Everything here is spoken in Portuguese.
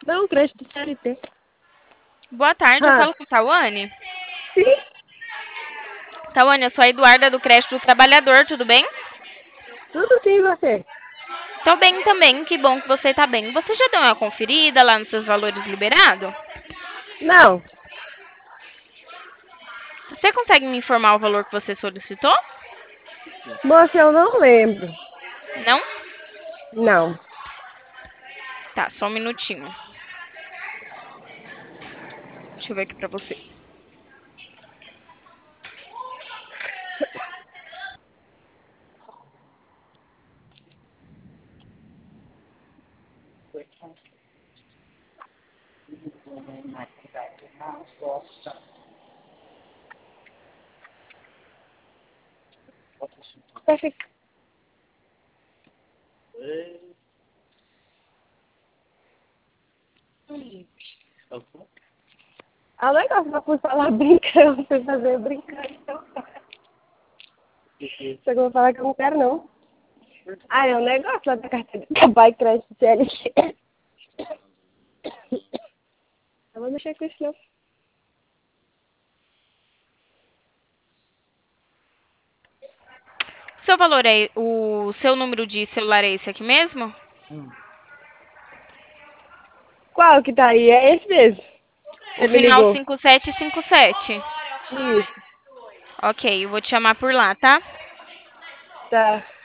Não, crédito CLT. Boa tarde, eu Ah, falo com Tawane. sim, Tawane, eu sou a Eduarda do Crédito do Trabalhador, tudo bem? tudo sim você. Tô bem também, que bom que você tá bem. Você já deu uma conferida lá nos seus valores liberados? Não, Você consegue me informar o valor que você solicitou? moça, eu não lembro. Não? Não. Tá, só um minutinho. Deixa eu ver aqui pra você. Vai ficar. A negócio que eu fui falar brincando, fui fazer brincando. Então. Só que eu vou falar que eu não quero, não. Ah, é um negócio lá da carteira de trabalho, crédito CLT. Eu vou mexer com isso, não. Seu valor é. O seu número de celular é esse aqui mesmo? Qual que tá aí? É esse mesmo. O Você me final ligou. 5757. Isso. Ok, eu vou te chamar por lá, tá? Tá.